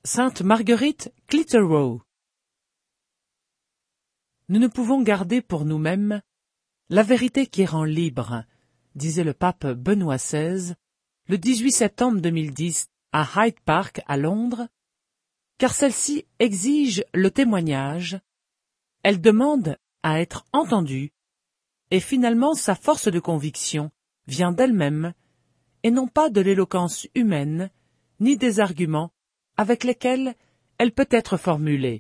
Sainte Marguerite Clitheroe. Nous ne pouvons garder pour nous-mêmes la vérité qui rend libre, disait le pape Benoît XVI le 18 septembre 2010 à Hyde Park à Londres, car celle-ci exige le témoignage, elle demande à être entendue, et finalement sa force de conviction vient d'elle-même, et non pas de l'éloquence humaine, ni des arguments avec lesquels elle peut être formulée.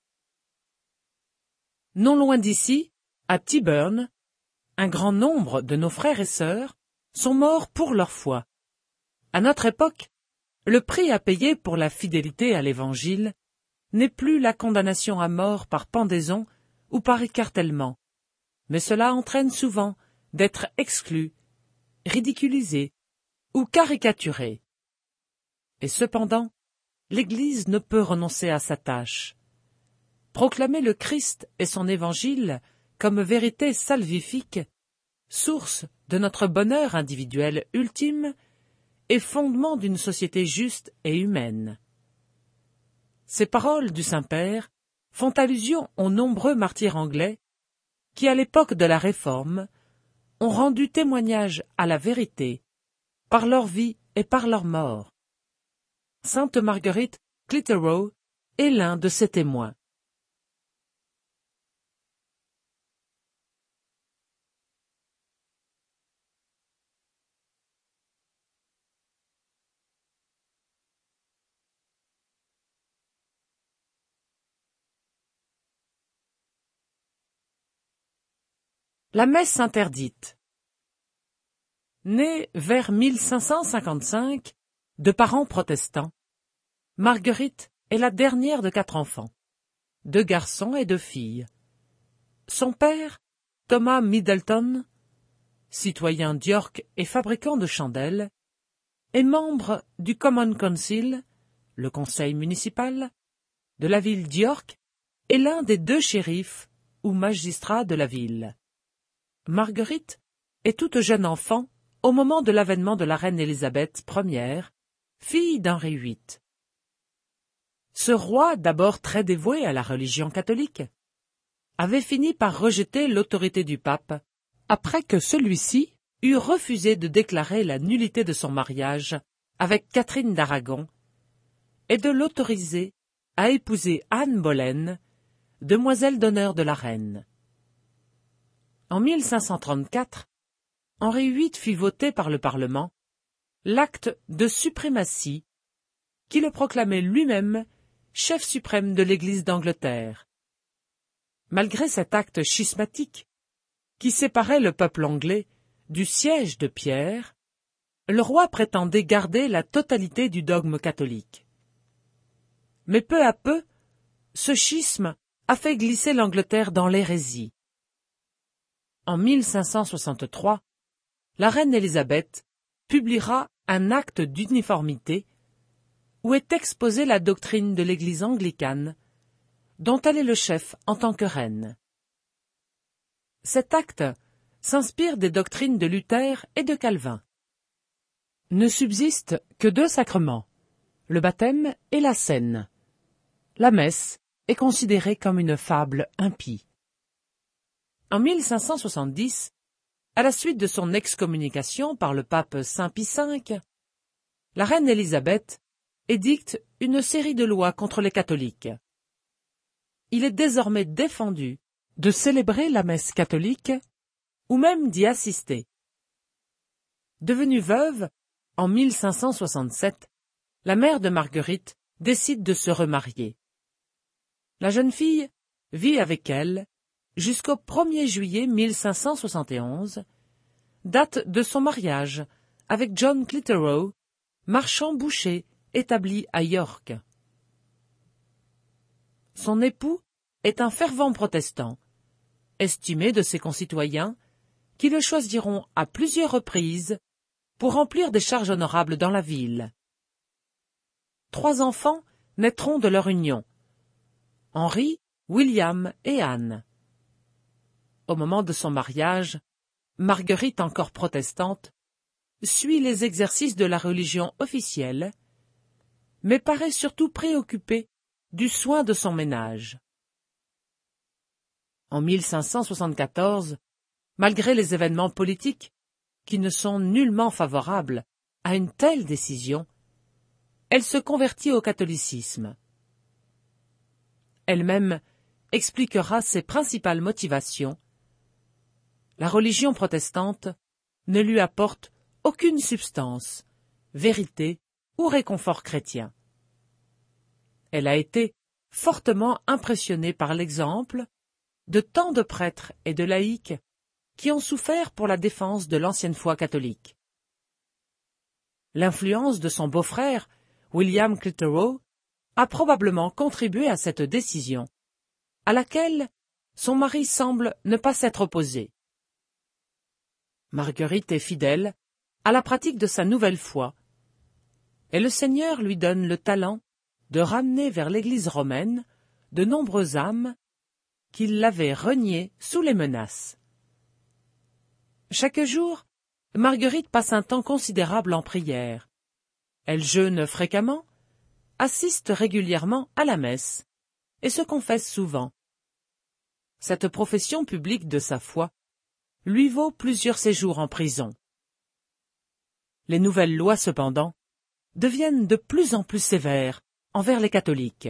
Non loin d'ici, à Tyburn, un grand nombre de nos frères et sœurs sont morts pour leur foi. À notre époque, le prix à payer pour la fidélité à l'Évangile n'est plus la condamnation à mort par pendaison ou par écartèlement, mais cela entraîne souvent d'être exclu, ridiculisé ou caricaturé. Et cependant, l'Église ne peut renoncer à sa tâche. Proclamer le Christ et son Évangile comme vérité salvifique, source de notre bonheur individuel ultime et fondement d'une société juste et humaine. Ces paroles du Saint-Père font allusion aux nombreux martyrs anglais qui, à l'époque de la Réforme, ont rendu témoignage à la vérité par leur vie et par leur mort. Sainte Marguerite Clitheroe est l'un de ces témoins. La messe interdite. Née vers 1555, de parents protestants, Marguerite est la dernière de 4 enfants, 2 garçons et 2 filles. Son père, Thomas Middleton, citoyen d'York et fabricant de chandelles, est membre du Common Council, le conseil municipal, de la ville d'York et l'un des 2 shérifs ou magistrats de la ville. Marguerite est toute jeune enfant au moment de l'avènement de la reine Élisabeth Ier, fille d'Henri VIII. Ce roi, d'abord très dévoué à la religion catholique, avait fini par rejeter l'autorité du pape après que celui-ci eut refusé de déclarer la nullité de son mariage avec Catherine d'Aragon et de l'autoriser à épouser Anne Boleyn, demoiselle d'honneur de la reine. En 1534, Henri VIII fit voter par le Parlement l'acte de suprématie qui le proclamait lui-même chef suprême de l'Église d'Angleterre. Malgré cet acte schismatique qui séparait le peuple anglais du siège de Pierre, le roi prétendait garder la totalité du dogme catholique. Mais peu à peu, ce schisme a fait glisser l'Angleterre dans l'hérésie. En 1563, la reine Élisabeth publiera un acte d'uniformité où est exposée la doctrine de l'Église anglicane, dont elle est le chef en tant que reine. Cet acte s'inspire des doctrines de Luther et de Calvin. Ne subsistent que 2 sacrements, le baptême et la scène. La messe est considérée comme une fable impie. En 1570, à la suite de son excommunication par le pape Saint Pie V, la reine Élisabeth édicte une série de lois contre les catholiques. Il est désormais défendu de célébrer la messe catholique ou même d'y assister. Devenue veuve, en 1567, la mère de Marguerite décide de se remarier. La jeune fille vit avec elle jusqu'au 1er juillet 1571, date de son mariage avec John Clitheroe, marchand boucher établi à York. Son époux est un fervent protestant, estimé de ses concitoyens qui le choisiront à plusieurs reprises pour remplir des charges honorables dans la ville. 3 enfants naîtront de leur union, Henri, William et Anne. Au moment de son mariage, Marguerite, encore protestante, suit les exercices de la religion officielle, mais paraît surtout préoccupée du soin de son ménage. En 1574, malgré les événements politiques qui ne sont nullement favorables à une telle décision, elle se convertit au catholicisme. Elle-même expliquera ses principales motivations. La religion protestante ne lui apporte aucune substance, vérité ou réconfort chrétien. Elle a été fortement impressionnée par l'exemple de tant de prêtres et de laïcs qui ont souffert pour la défense de l'ancienne foi catholique. L'influence de son beau-frère, William Clitheroe, a probablement contribué à cette décision, à laquelle son mari semble ne pas s'être opposé. Marguerite est fidèle à la pratique de sa nouvelle foi, et le Seigneur lui donne le talent de ramener vers l'Église romaine de nombreuses âmes qui l'avaient reniées sous les menaces. Chaque jour, Marguerite passe un temps considérable en prière. Elle jeûne fréquemment, assiste régulièrement à la messe et se confesse souvent. Cette profession publique de sa foi lui vaut plusieurs séjours en prison. Les nouvelles lois, cependant, deviennent de plus en plus sévères envers les catholiques.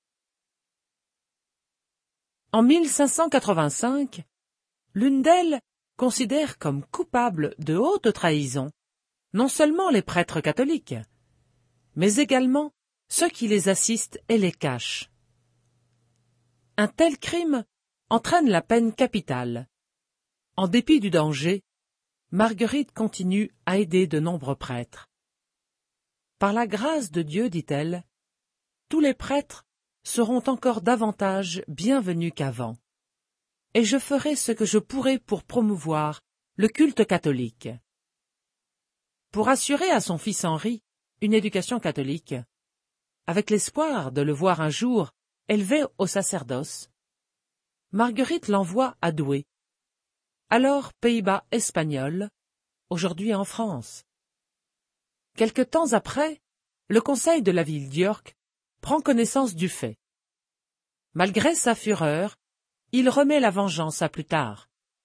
En 1585, l'une d'elles considère comme coupables de haute trahison non seulement les prêtres catholiques, mais également ceux qui les assistent et les cachent. Un tel crime entraîne la peine capitale. En dépit du danger, Marguerite continue à aider de nombreux prêtres. Par la grâce de Dieu, dit-elle, tous les prêtres seront encore davantage bienvenus qu'avant, et je ferai ce que je pourrai pour promouvoir le culte catholique. Pour assurer à son fils Henri une éducation catholique, avec l'espoir de le voir un jour élevé au sacerdoce, Marguerite l'envoie à Douai, alors Pays-Bas espagnol, aujourd'hui en France. Quelque temps après, le conseil de la ville d'York prend connaissance du fait. Malgré sa fureur, il remet la vengeance à plus tard.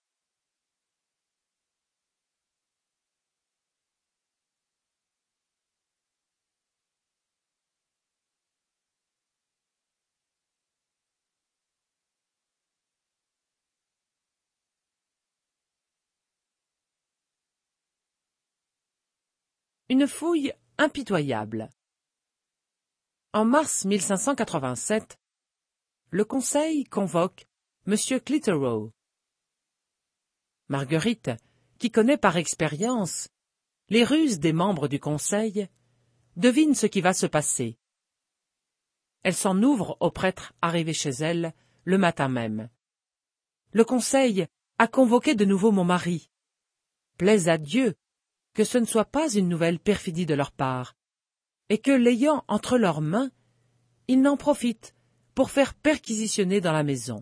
Une fouille impitoyable. En mars 1587, le Conseil convoque M. Clitheroe. Marguerite, qui connaît par expérience les ruses des membres du Conseil, devine ce qui va se passer. Elle s'en ouvre au prêtre arrivé chez elle le matin même. Le Conseil a convoqué de nouveau mon mari. Plaise à Dieu que ce ne soit pas une nouvelle perfidie de leur part, et que, l'ayant entre leurs mains, ils n'en profitent pour faire perquisitionner dans la maison.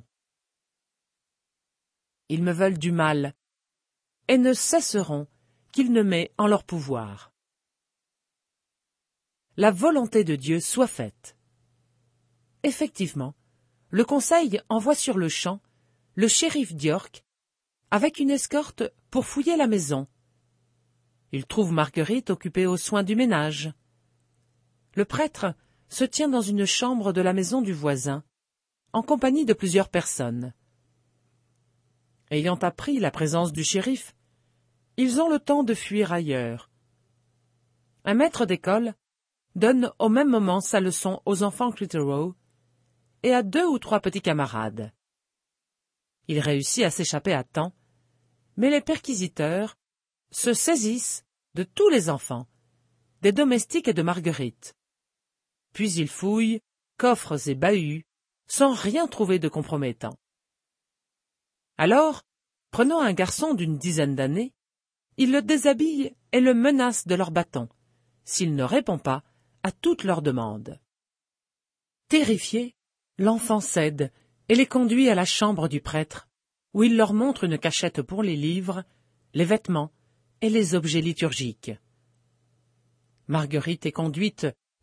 Ils me veulent du mal, et ne cesseront qu'ils ne mettent en leur pouvoir. La volonté de Dieu soit faite. Effectivement, le Conseil envoie sur le champ le shérif d'York avec une escorte pour fouiller la maison. Il trouve Marguerite occupée aux soins du ménage. Le prêtre se tient dans une chambre de la maison du voisin, en compagnie de plusieurs personnes. Ayant appris la présence du shérif, ils ont le temps de fuir ailleurs. Un maître d'école donne au même moment sa leçon aux enfants Clitheroe et à 2 ou 3 petits camarades. Il réussit à s'échapper à temps, mais les perquisiteurs se saisissent de tous les enfants, des domestiques et de Marguerite. Puis ils fouillent coffres et bahuts, sans rien trouver de compromettant. Alors, prenant un garçon d'une dizaine d'années, ils le déshabillent et le menacent de leur bâton, s'il ne répond pas à toutes leurs demandes. Terrifié, l'enfant cède et les conduit à la chambre du prêtre, où il leur montre une cachette pour les livres, les vêtements et les objets liturgiques. Marguerite est conduite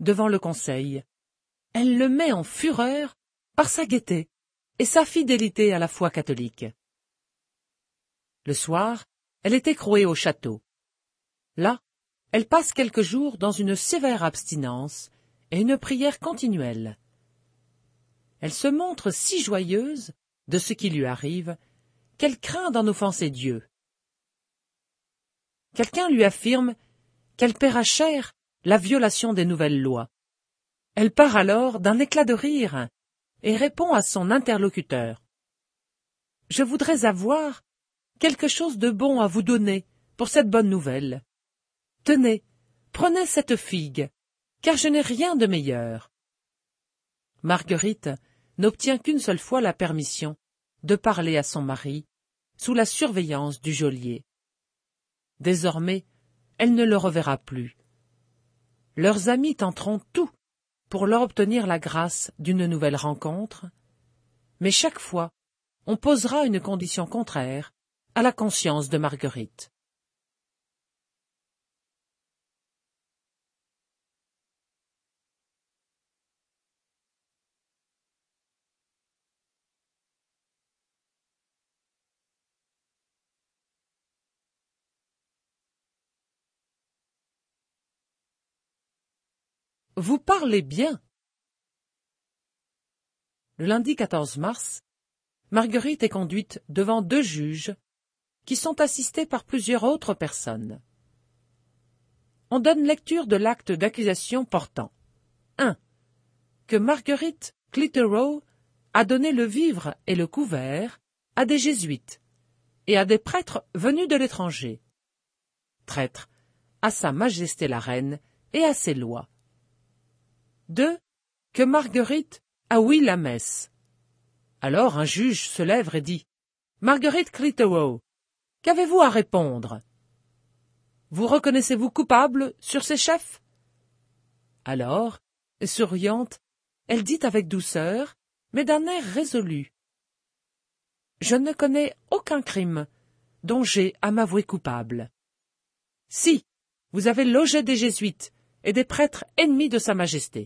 devant le conseil. Elle le met en fureur par sa gaieté et sa fidélité à la foi catholique. Le soir, elle est écrouée au château. Là, elle passe quelques jours dans une sévère abstinence et une prière continuelle. Elle se montre si joyeuse de ce qui lui arrive qu'elle craint d'en offenser Dieu. Quelqu'un lui affirme qu'elle paiera cher la violation des nouvelles lois. Elle part alors d'un éclat de rire et répond à son interlocuteur. « Je voudrais avoir quelque chose de bon à vous donner pour cette bonne nouvelle. Tenez, prenez cette figue, car je n'ai rien de meilleur. » Marguerite n'obtient qu'une seule fois la permission de parler à son mari, sous la surveillance du geôlier. Désormais, elle ne le reverra plus. Leurs amis tenteront tout pour leur obtenir la grâce d'une nouvelle rencontre, mais chaque fois, on posera une condition contraire à la conscience de Marguerite. Vous parlez bien. Le lundi 14 mars, Marguerite est conduite devant 2 juges qui sont assistés par plusieurs autres personnes. On donne lecture de l'acte d'accusation portant 1. Que Marguerite Clitheroe a donné le vivre et le couvert à des jésuites et à des prêtres venus de l'étranger, traîtres à Sa Majesté la Reine et à ses lois. 2. Que Marguerite a ouï la messe. Alors un juge se lève et dit « Marguerite Clitheroe, qu'avez-vous à répondre? Vous reconnaissez-vous coupable sur ces chefs ?» Alors, souriante, elle dit avec douceur, mais d'un air résolu « Je ne connais aucun crime dont j'ai à m'avouer coupable. Si, vous avez logé des jésuites et des prêtres ennemis de Sa Majesté.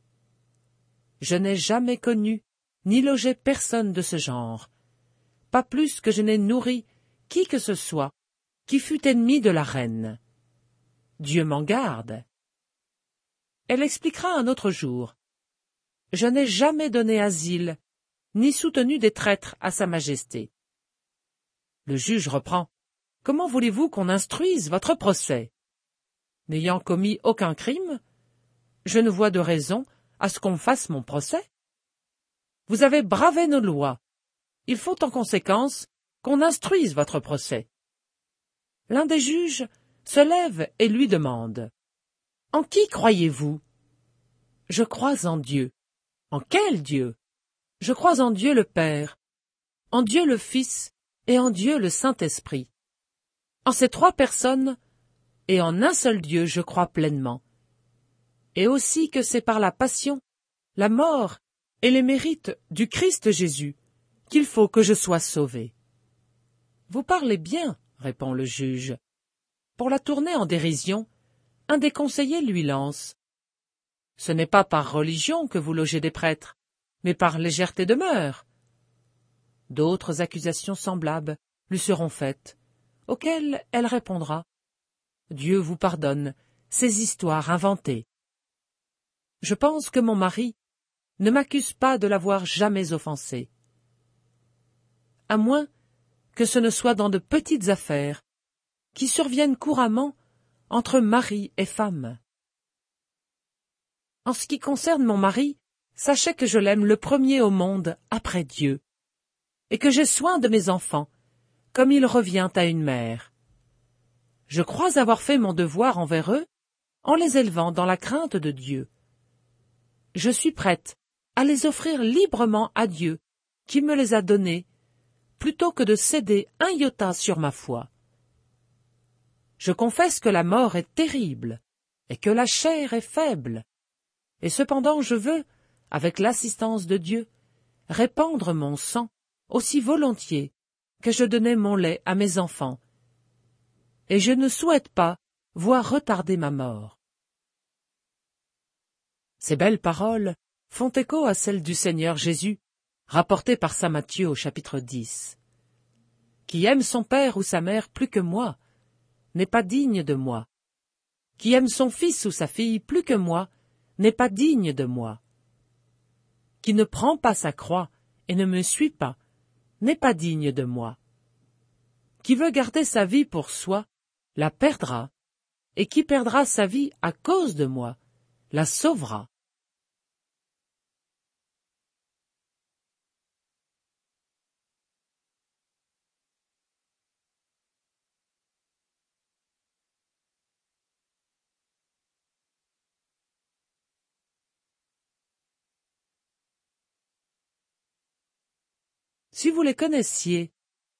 Je n'ai jamais connu ni logé personne de ce genre, pas plus que je n'ai nourri qui que ce soit qui fût ennemi de la reine. Dieu m'en garde. » Elle expliquera un autre jour. « Je n'ai jamais donné asile, ni soutenu des traîtres à Sa Majesté. » Le juge reprend. « Comment voulez-vous qu'on instruise votre procès? N'ayant commis aucun crime, je ne vois de raison à ce qu'on fasse mon procès. Vous avez bravé nos lois. Il faut en conséquence qu'on instruise votre procès. » L'un des juges se lève et lui demande « En qui croyez-vous » ? « Je crois en Dieu. »« En quel Dieu ?»« Je crois en Dieu le Père, en Dieu le Fils et en Dieu le Saint-Esprit. En ces 3 personnes et en un seul Dieu je crois pleinement. Et aussi que c'est par la passion, la mort et les mérites du Christ Jésus qu'il faut que je sois sauvé. »« Vous parlez bien, » répond le juge. Pour la tourner en dérision, un des conseillers lui lance. « Ce n'est pas par religion que vous logez des prêtres, mais par légèreté de mœurs. » D'autres accusations semblables lui seront faites, auxquelles elle répondra. « Dieu vous pardonne ces histoires inventées. Je pense que mon mari ne m'accuse pas de l'avoir jamais offensé. À moins que ce ne soit dans de petites affaires qui surviennent couramment entre mari et femme. En ce qui concerne mon mari, sachez que je l'aime le premier au monde après Dieu, et que j'ai soin de mes enfants, comme il revient à une mère. Je crois avoir fait mon devoir envers eux en les élevant dans la crainte de Dieu. Je suis prête à les offrir librement à Dieu, qui me les a donnés, plutôt que de céder un iota sur ma foi. Je confesse que la mort est terrible, et que la chair est faible, et cependant je veux, avec l'assistance de Dieu, répandre mon sang aussi volontiers que je donnais mon lait à mes enfants, et je ne souhaite pas voir retarder ma mort. Ces belles paroles font écho à celles du Seigneur Jésus, rapportées par saint Matthieu au chapitre 10. Qui aime son père ou sa mère plus que moi n'est pas digne de moi. Qui aime son fils ou sa fille plus que moi n'est pas digne de moi. Qui ne prend pas sa croix et ne me suit pas n'est pas digne de moi. Qui veut garder sa vie pour soi la perdra, et qui perdra sa vie à cause de moi la sauvera. Si vous les connaissiez.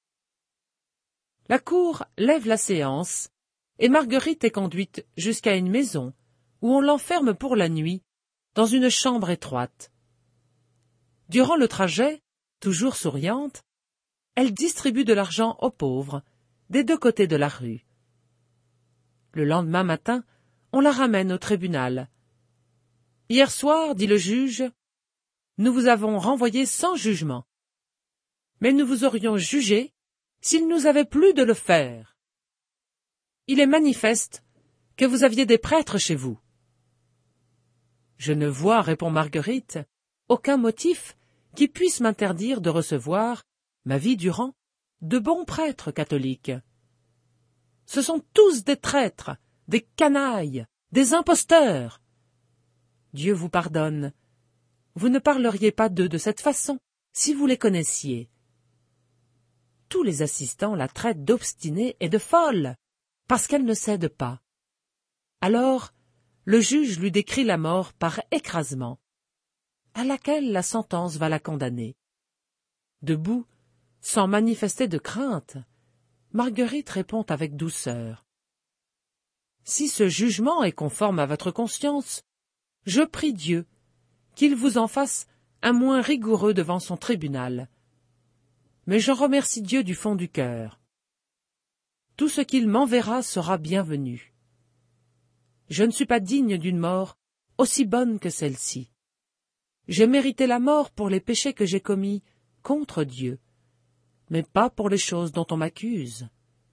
La cour lève la séance, et Marguerite est conduite jusqu'à une maison où on l'enferme pour la nuit dans une chambre étroite. Durant le trajet, toujours souriante, elle distribue de l'argent aux pauvres des deux côtés de la rue. Le lendemain matin, on la ramène au tribunal. « Hier soir, dit le juge, nous vous avons renvoyé sans jugement. Mais nous vous aurions jugé s'il nous avait plu de le faire. Il est manifeste que vous aviez des prêtres chez vous. » « Je ne vois, répond Marguerite, aucun motif qui puisse m'interdire de recevoir, ma vie durant, de bons prêtres catholiques. Ce sont tous des traîtres, des canailles, des imposteurs. Dieu vous pardonne. Vous ne parleriez pas d'eux de cette façon, si vous les connaissiez. Tous les assistants la traitent d'obstinée et de folle, parce qu'elle ne cède pas. Alors, le juge lui décrit la mort par écrasement, à laquelle la sentence va la condamner. Debout, sans manifester de crainte, Marguerite répond avec douceur. « Si ce jugement est conforme à votre conscience, je prie Dieu qu'il vous en fasse un moins rigoureux devant son tribunal. Mais j'en remercie Dieu du fond du cœur. Tout ce qu'il m'enverra sera bienvenu. Je ne suis pas digne d'une mort aussi bonne que celle-ci. J'ai mérité la mort pour les péchés que j'ai commis contre Dieu, mais pas pour les choses dont on m'accuse. »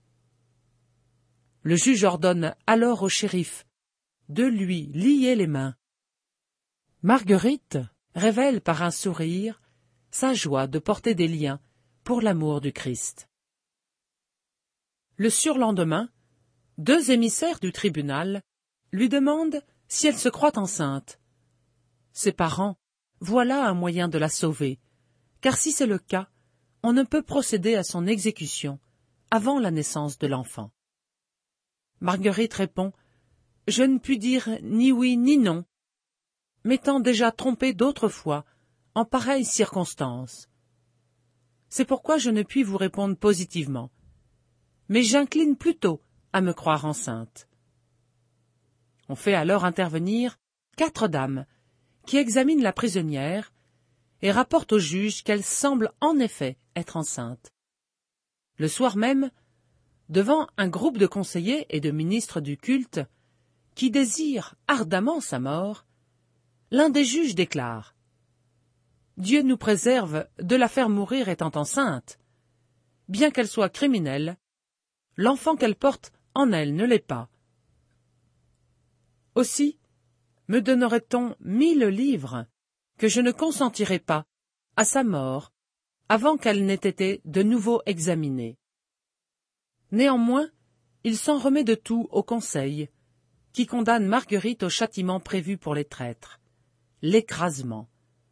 Le juge ordonne alors au shérif de lui lier les mains. Marguerite révèle par un sourire sa joie de porter des liens pour l'amour du Christ. Le surlendemain, 2 émissaires du tribunal lui demandent si elle se croit enceinte. Ses parents, voilà un moyen de la sauver, car si c'est le cas, on ne peut procéder à son exécution avant la naissance de l'enfant. Marguerite répond « Je ne puis dire ni oui ni non, m'étant déjà trompée d'autres fois en pareilles circonstances. C'est pourquoi je ne puis vous répondre positivement, mais j'incline plutôt à me croire enceinte. » On fait alors intervenir 4 dames qui examinent la prisonnière et rapportent au juge qu'elle semble en effet être enceinte. Le soir même, devant un groupe de conseillers et de ministres du culte qui désirent ardemment sa mort, l'un des juges déclare « Dieu nous préserve de la faire mourir étant enceinte. Bien qu'elle soit criminelle, l'enfant qu'elle porte en elle ne l'est pas. Aussi, me donnerait-on 1000 livres que je ne consentirais pas à sa mort avant qu'elle n'ait été de nouveau examinée. » Néanmoins, il s'en remet de tout au conseil, qui condamne Marguerite au châtiment prévu pour les traîtres, l'écrasement.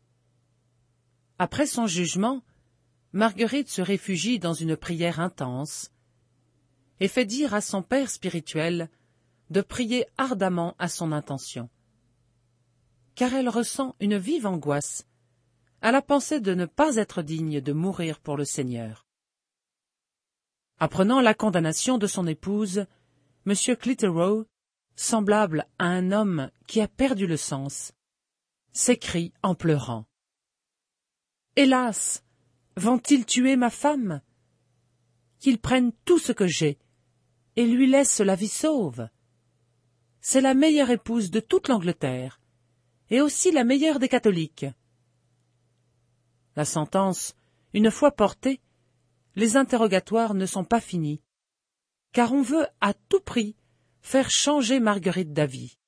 Après son jugement, Marguerite se réfugie dans une prière intense et fait dire à son père spirituel de prier ardemment à son intention, car elle ressent une vive angoisse à la pensée de ne pas être digne de mourir pour le Seigneur. Apprenant la condamnation de son épouse, M. Clitheroe, semblable à un homme qui a perdu le sens, s'écrie en pleurant. « Hélas, vont-ils tuer ma femme? Qu'ils prennent tout ce que j'ai et lui laissent la vie sauve. C'est la meilleure épouse de toute l'Angleterre, et aussi la meilleure des catholiques. La sentence, une fois portée, les interrogatoires ne sont pas finis, car on veut à tout prix faire changer Marguerite d'avis.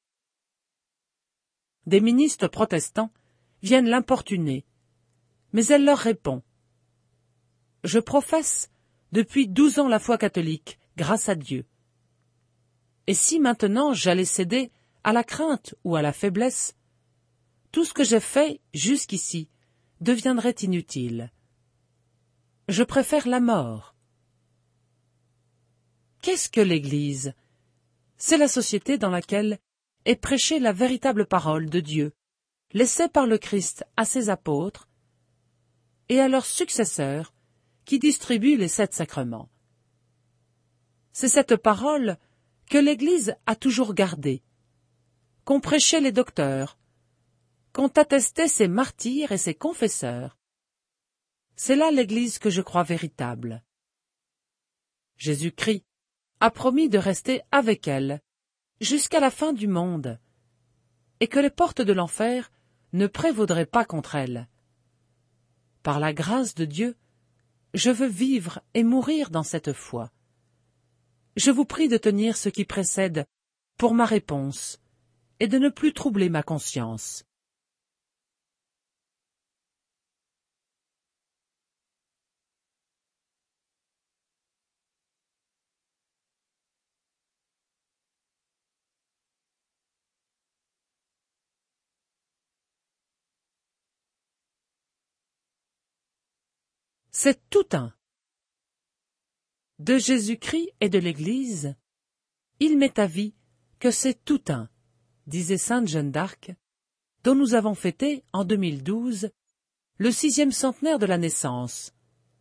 Des ministres protestants viennent l'importuner, mais elle leur répond « Je professe depuis 12 ans la foi catholique, grâce à Dieu. Et si maintenant j'allais céder à la crainte ou à la faiblesse, tout ce que j'ai fait jusqu'ici deviendrait inutile. Je préfère la mort. » Qu'est-ce que l'Église? C'est la société dans laquelle est prêchée la véritable parole de Dieu, laissée par le Christ à ses apôtres et à leurs successeurs qui distribuent les 7 sacrements. C'est cette parole que l'Église a toujours gardée, qu'ont prêché les docteurs, qu'ont attesté ses martyrs et ses confesseurs. C'est là l'Église que je crois véritable. Jésus-Christ a promis de rester avec elle jusqu'à la fin du monde, et que les portes de l'enfer ne prévaudraient pas contre elle. Par la grâce de Dieu, je veux vivre et mourir dans cette foi. Je vous prie de tenir ce qui précède pour ma réponse et de ne plus troubler ma conscience. C'est tout un. De Jésus-Christ et de l'Église, il m'est avis que c'est tout un, disait sainte Jeanne d'Arc, dont nous avons fêté, en 2012, le 6e centenaire de la naissance.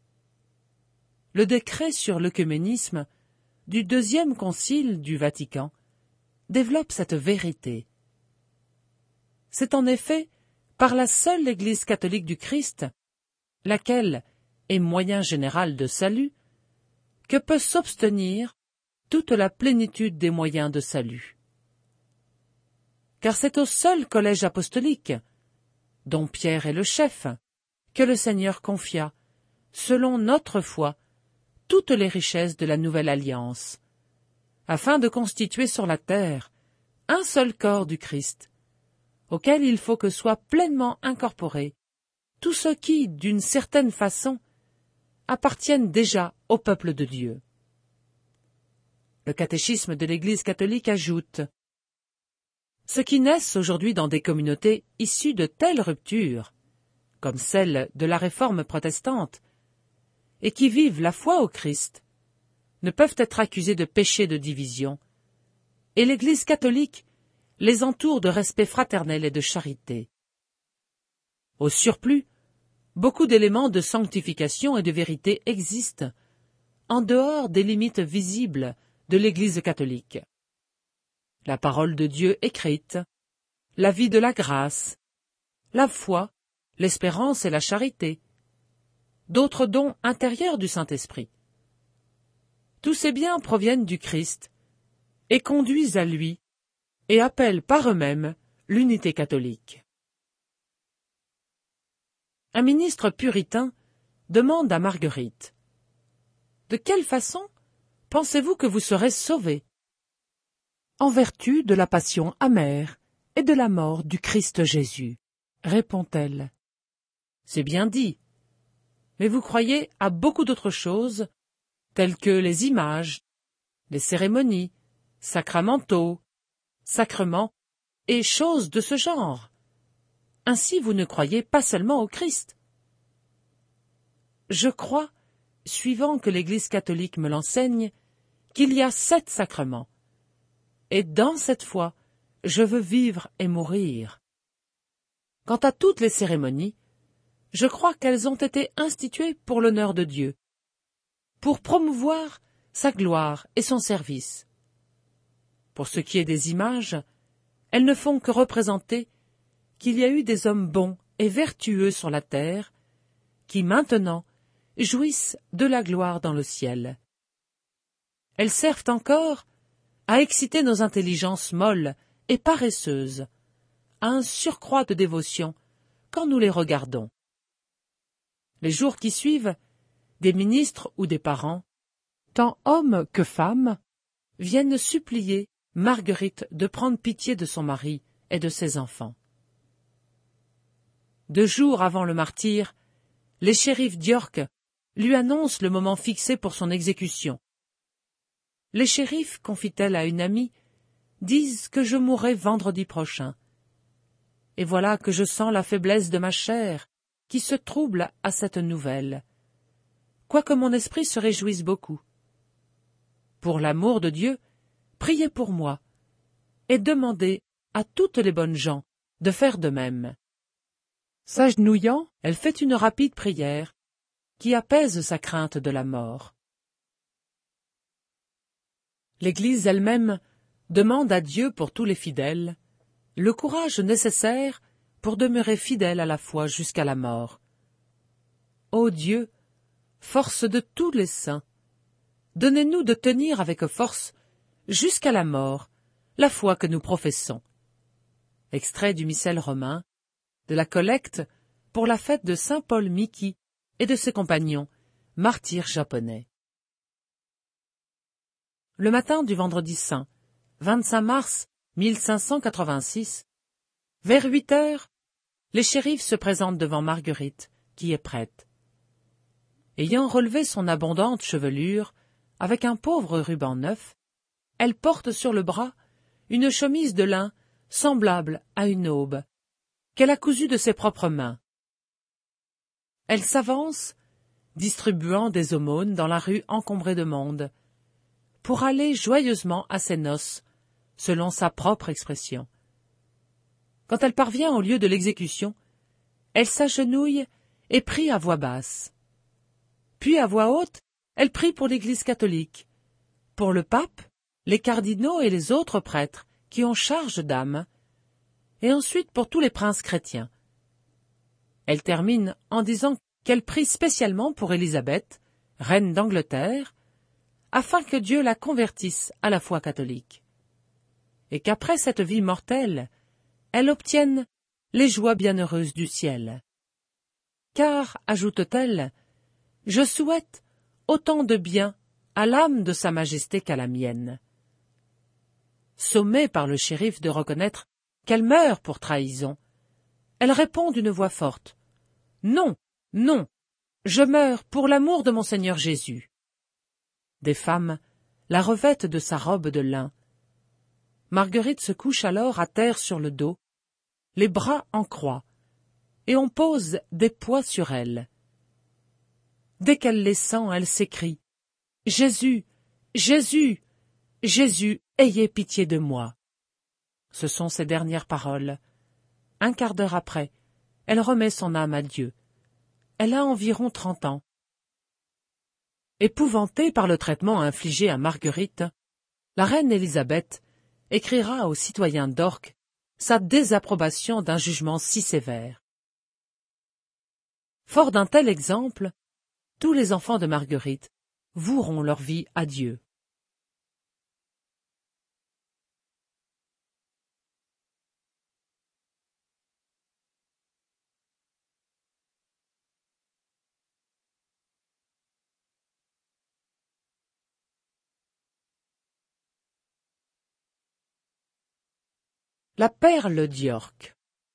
Le décret sur l'œcuménisme du 2e concile du Vatican développe cette vérité. C'est en effet par la seule Église catholique du Christ, laquelle est moyen général de salut, que peut s'obtenir toute la plénitude des moyens de salut. Car c'est au seul collège apostolique, dont Pierre est le chef, que le Seigneur confia, selon notre foi, toutes les richesses de la nouvelle alliance, afin de constituer sur la terre un seul corps du Christ, auquel il faut que soient pleinement incorporés tous ceux qui, d'une certaine façon, appartiennent déjà au peuple de Dieu. Le catéchisme de l'Église catholique ajoute « Ceux qui naissent aujourd'hui dans des communautés issues de telles ruptures, comme celle de la réforme protestante, et qui vivent la foi au Christ, ne peuvent être accusés de péché de division, et l'Église catholique les entoure de respect fraternel et de charité. Au surplus, beaucoup d'éléments de sanctification et de vérité existent en dehors des limites visibles de l'Église catholique. La parole de Dieu écrite, la vie de la grâce, la foi, l'espérance et la charité, d'autres dons intérieurs du Saint-Esprit. Tous ces biens proviennent du Christ et conduisent à lui et appellent par eux-mêmes l'unité catholique. Un ministre puritain demande à Marguerite « De quelle façon pensez-vous que vous serez sauvée ?» « En vertu de la passion amère et de la mort du Christ Jésus, » répond-elle. « C'est bien dit, mais vous croyez à beaucoup d'autres choses, telles que les images, les cérémonies, sacramentaux, sacrements et choses de ce genre. Ainsi vous ne croyez pas seulement au Christ. » Je crois, suivant que l'Église catholique me l'enseigne, qu'il y a 7 sacrements. Et dans cette foi, je veux vivre et mourir. Quant à toutes les cérémonies, je crois qu'elles ont été instituées pour l'honneur de Dieu, pour promouvoir sa gloire et son service. Pour ce qui est des images, elles ne font que représenter qu'il y a eu des hommes bons et vertueux sur la terre, qui maintenant jouissent de la gloire dans le ciel. Elles servent encore à exciter nos intelligences molles et paresseuses, à un surcroît de dévotion quand nous les regardons. Les jours qui suivent, des ministres ou des parents, tant hommes que femmes, viennent supplier Marguerite de prendre pitié de son mari et de ses enfants. 2 jours avant le martyre, les shérifs d'York lui annoncent le moment fixé pour son exécution. Les shérifs, confie-t-elle à une amie, disent que je mourrai vendredi prochain. Et voilà que je sens la faiblesse de ma chair qui se trouble à cette nouvelle, quoique mon esprit se réjouisse beaucoup. Pour l'amour de Dieu, priez pour moi, et demandez à toutes les bonnes gens de faire de même. S'agenouillant, elle fait une rapide prière qui apaise sa crainte de la mort. L'Église elle-même demande à Dieu pour tous les fidèles le courage nécessaire pour demeurer fidèle à la foi jusqu'à la mort. Ô Dieu, force de tous les saints, donnez-nous de tenir avec force jusqu'à la mort la foi que nous professons. Extrait du missel romain, de la collecte pour la fête de saint Paul Miki et de ses compagnons, martyrs japonais. Le matin du vendredi saint, 25 mars 1586, vers 8 heures, les shérifs se présentent devant Marguerite, qui est prête. Ayant relevé son abondante chevelure, avec un pauvre ruban neuf, elle porte sur le bras une chemise de lin semblable à une aube, qu'elle a cousue de ses propres mains. Elle s'avance, distribuant des aumônes dans la rue encombrée de monde, pour aller joyeusement à ses noces, selon sa propre expression. Quand elle parvient au lieu de l'exécution, elle s'agenouille et prie à voix basse. Puis à voix haute, elle prie pour l'Église catholique, pour le pape, les cardinaux et les autres prêtres qui ont charge d'âme, et ensuite pour tous les princes chrétiens. Elle termine en disant qu'elle prie spécialement pour Élisabeth, reine d'Angleterre, afin que Dieu la convertisse à la foi catholique, et qu'après cette vie mortelle, elle obtienne les joies bienheureuses du ciel. Car, ajoute-t-elle, je souhaite autant de bien à l'âme de Sa Majesté qu'à la mienne. Sommée par le shérif de reconnaître qu'elle meurt pour trahison, elle répond d'une voix forte, « Non, non, je meurs pour l'amour de mon Seigneur Jésus. » Des femmes la revêtent de sa robe de lin. Marguerite se couche alors à terre sur le dos, les bras en croix, et on pose des poids sur elle. Dès qu'elle les sent, elle s'écrie « Jésus, Jésus, Jésus, ayez pitié de moi !» Ce sont ses dernières paroles. Un quart d'heure après, elle remet son âme à Dieu. Elle a environ 30 ans. Épouvantée par le traitement infligé à Marguerite, la reine Élisabeth écrira aux citoyens d'Ork sa désapprobation d'un jugement si sévère. Fort d'un tel exemple, tous les enfants de Marguerite voueront leur vie à Dieu. La perle d'York.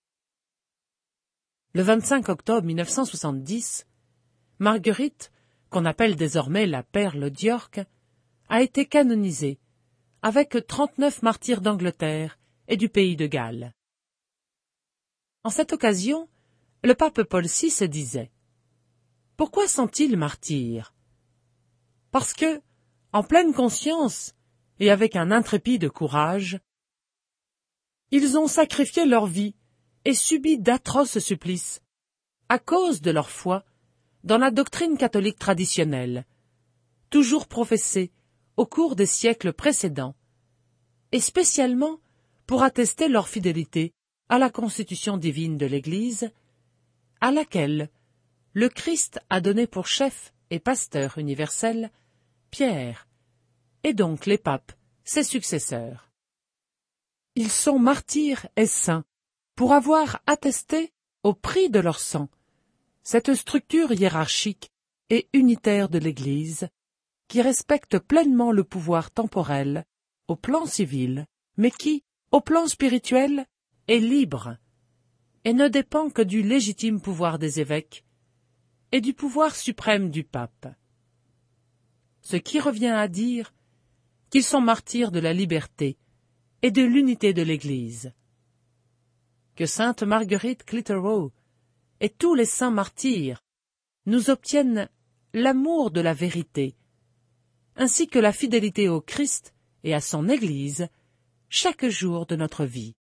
Le 25 octobre 1970, Marguerite, qu'on appelle désormais la perle d'York, a été canonisée, avec 39 martyrs d'Angleterre et du pays de Galles. En cette occasion, le pape Paul VI se disait « Pourquoi sont-ils martyrs ? Parce que, en pleine conscience et avec un intrépide courage, ils ont sacrifié leur vie et subi d'atroces supplices à cause de leur foi dans la doctrine catholique traditionnelle, toujours professée au cours des siècles précédents, et spécialement pour attester leur fidélité à la constitution divine de l'Église, à laquelle le Christ a donné pour chef et pasteur universel Pierre, et donc les papes, ses successeurs. Ils sont martyrs et saints pour avoir attesté, au prix de leur sang, cette structure hiérarchique et unitaire de l'Église, qui respecte pleinement le pouvoir temporel, au plan civil, mais qui, au plan spirituel, est libre, et ne dépend que du légitime pouvoir des évêques et du pouvoir suprême du pape. Ce qui revient à dire qu'ils sont martyrs de la liberté et de l'unité de l'Église. Que sainte Marguerite Clitheroe et tous les saints martyrs nous obtiennent l'amour de la vérité, ainsi que la fidélité au Christ et à son Église, chaque jour de notre vie.